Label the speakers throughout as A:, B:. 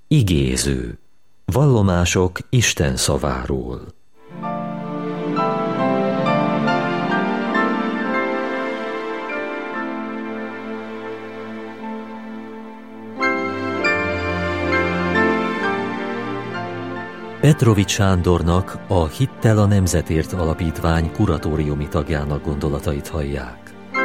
A: Igéző. Vallomások Isten szaváról. Petrovics Sándornak, a Hittel a Nemzetért Alapítvány kuratóriumi tagjának gondolatait hallják.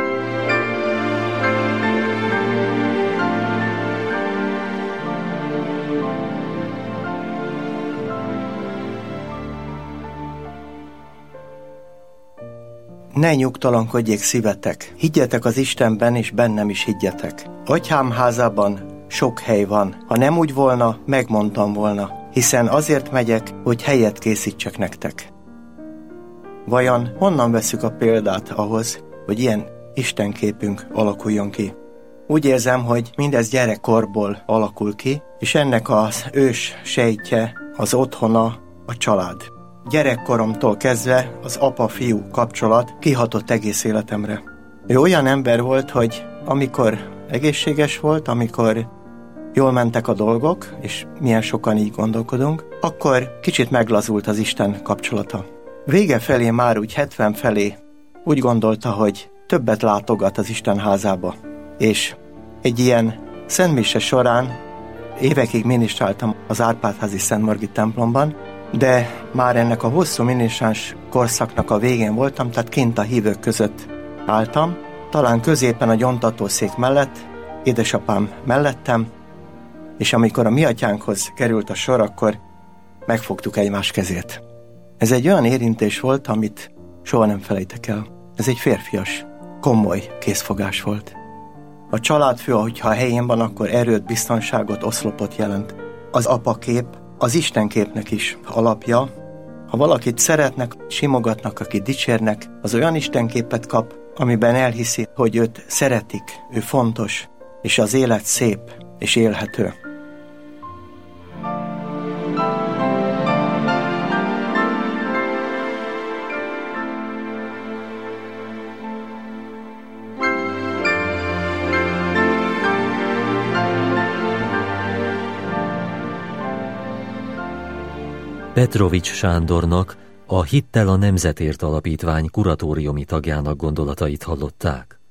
B: Ne nyugtalankodjék szívetek, higgyetek az Istenben, és bennem is higgyetek. Atyám házában sok hely van, ha nem úgy volna, megmondtam volna, hiszen azért megyek, hogy helyet készítsek nektek. Vajon honnan vesszük a példát ahhoz, hogy ilyen istenképünk alakuljon ki? Úgy érzem, hogy mindez gyerekkorból alakul ki, és ennek az ős sejtje, az otthona, a család. Gyerekkoromtól kezdve az apa-fiú kapcsolat kihatott egész életemre. Ő olyan ember volt, hogy amikor egészséges volt, amikor jól mentek a dolgok, és milyen sokan így gondolkodunk, akkor kicsit meglazult az Isten kapcsolata. Vége felé már úgy 70 felé úgy gondolta, hogy többet látogat az Isten házába. És egy ilyen szentmise során évekig minisztráltam az Árpád-házi Szent Margit templomban, de már ennek a hosszú minisztráns korszaknak a végén voltam, tehát kint a hívők között álltam, talán középen a gyontatószék mellett, édesapám mellettem, és amikor a mi atyánkhoz került a sor, akkor megfogtuk egymás kezét. Ez egy olyan érintés volt, amit soha nem felejtek el. Ez egy férfias, komoly készfogás volt. A családfő, hogyha a helyén van, akkor erőt, biztonságot, oszlopot jelent. Az apakép az Istenképnek is alapja. Ha valakit szeretnek, simogatnak, akit dicsérnek, az olyan Istenképet kap, amiben elhiszi, hogy őt szeretik, ő fontos, és az élet szép és élhető.
A: Petrovics Sándornak, a Hittel a Nemzetért Alapítvány kuratóriumi tagjának gondolatait hallották.